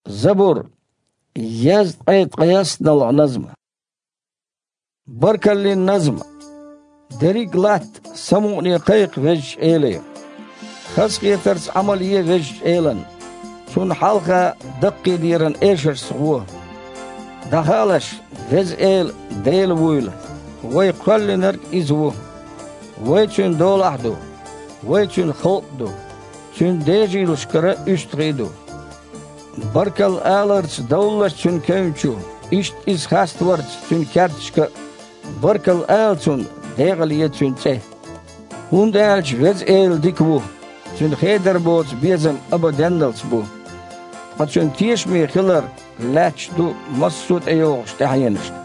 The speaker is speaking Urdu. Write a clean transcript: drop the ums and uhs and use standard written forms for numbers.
زبور يز قيد قياسنا النظم بركة للنظم دريق لات سموني قيق وج إلي خسقية ترس عملية وج إيلن شون حلقة دقي ديرن إيشر سغوه دخالش وز إيل ديل ويل ويقل نرك إزوه ويشون دول أحدو ويشون خلطدو شون ديجي لشكرة اشتغيدو بركل آلرس دولش شون كونشو إشت إز خاستورس شون كارتشك بركل آل شون ديغليت شون تيه هون دالش وز إيل ديكوه شون خيدر بوتس بيزم أبا دندلس بو قد شون تيش مي خلر لاتش دو مصوت أيوغش تحينش